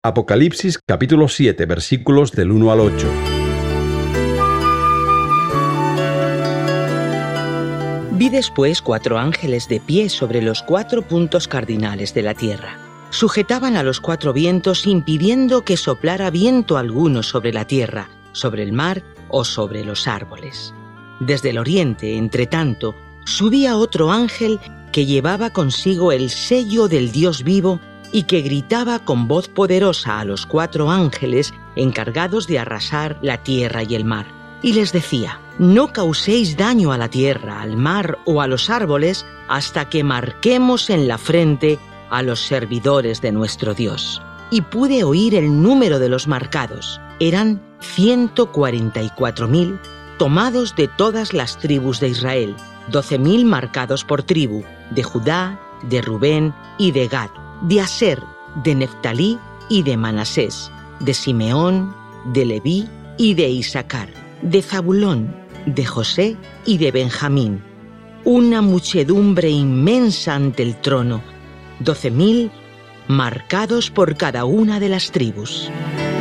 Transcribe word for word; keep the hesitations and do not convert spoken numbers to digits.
Apocalipsis capítulo siete, versículos del uno al ocho. Vi después cuatro ángeles de pie sobre los cuatro puntos cardinales de la tierra. Sujetaban a los cuatro vientos, impidiendo que soplara viento alguno sobre la tierra, sobre el mar o sobre los árboles. Desde el oriente, entre tanto, subía otro ángel que llevaba consigo el sello del Dios vivo y que gritaba con voz poderosa a los cuatro ángeles encargados de arrasar la tierra y el mar. Y les decía: no causéis daño a la tierra, al mar o a los árboles hasta que marquemos en la frente a los servidores de nuestro Dios. Y pude oír el número de los marcados. Eran ciento cuarenta y cuatro mil, tomados de todas las tribus de Israel, doce mil marcados por tribu, de Judá, de Rubén y de Gad, de Aser, de Neftalí y de Manasés, de Simeón, de Leví y de Isaacar, de Zabulón, de José y de Benjamín. Una muchedumbre inmensa ante el trono, doce mil marcados por cada una de las tribus.